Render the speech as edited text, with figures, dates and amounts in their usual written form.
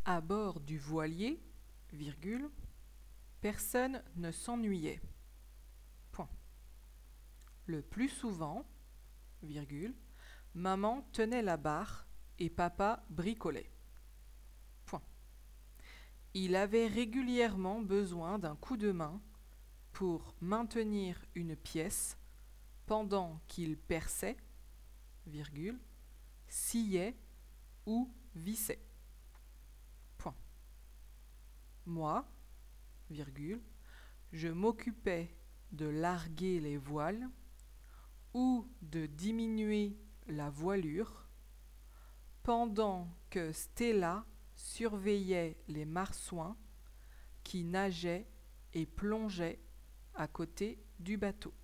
À bord du voilier, virgule, personne ne s'ennuyait. Point. Le plus souvent, virgule, maman tenait la barre et papa bricolait. Point. Il avait régulièrement besoin d'un coup de main pour maintenir une pièce pendant qu'il perçait, virgule, sciait ou vissait. Point. Moi, virgule, je m'occupais de larguer les voiles ou de diminuer la voilure pendant que Stella surveillait les marsouins qui nageaient et plongeaient à côté du bateau.